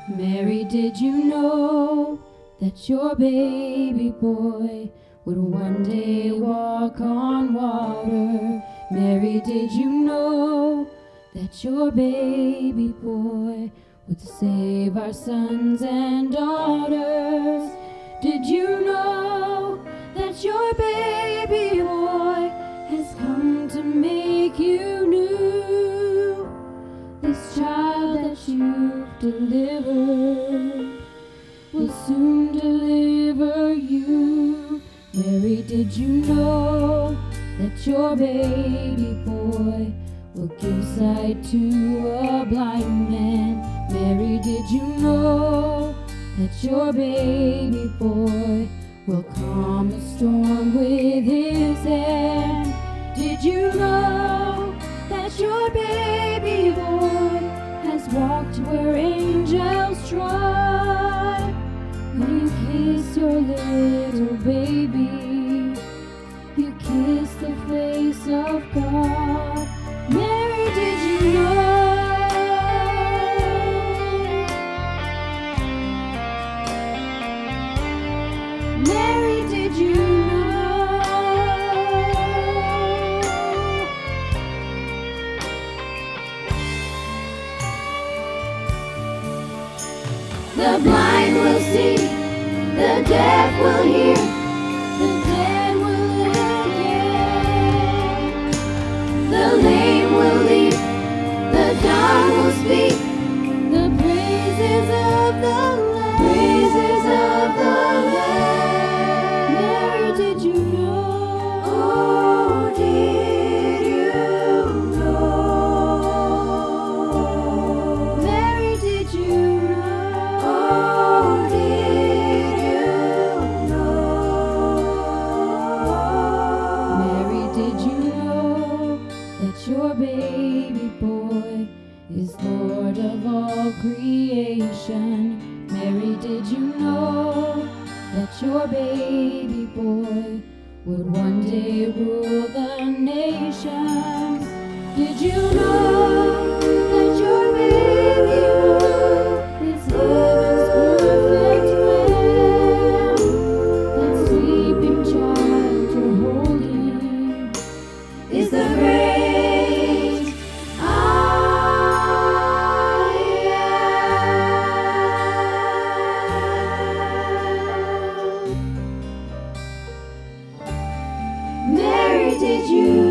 Mary, did you know that your baby boy would one day walk on water? Mary, did you know that your baby boy would save our sons and daughters? Did you know that your baby boy has come to make you new? This child that you've delivered will soon deliver you. Mary, did you know that your baby boy will give sight to a blind man? Mary, did you know that your baby boy will calm the storm with his hand? Did you know that your baby boy has walked where angels trod? When you kiss your little baby, you kiss the face of God. Mary, did you know? Mary, did you know? The blind will see, the deaf will hear, the dead will live again. The lame will leap, the dumb will speak, the praises of the Lamb. Praises of the Lamb. Mary, did you know? Oh, did you know? Mary, did you know? Oh, did you know? Mary, did you know that your baby boy is Lord of all creation? Mary, did you know that your baby boy would one day rule the nations? Did you know that your baby boy is heaven's perfect lamb? That sleeping child you're holding is the great I am. Mary, did you